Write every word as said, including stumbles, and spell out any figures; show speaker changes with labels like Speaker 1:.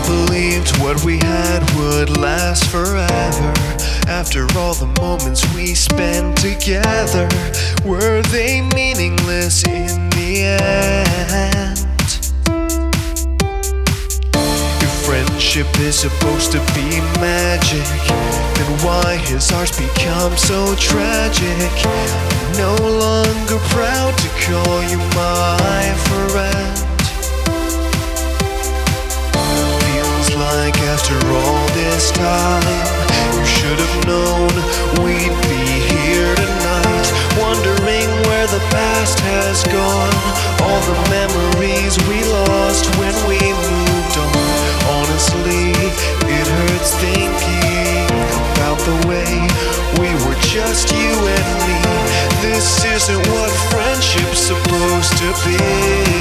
Speaker 1: believed what we had would last forever. After all the moments we spent together, were they meaningless in the end? If friendship is supposed to be magic, then why has ours become so tragic? I'm no longer proud to call you my friend. Like after all this time, you should have known we'd be here tonight, wondering where the past has gone, all the memories we lost when we moved on. Honestly, it hurts thinking about the way we were just you and me. This isn't what friendship's supposed to be.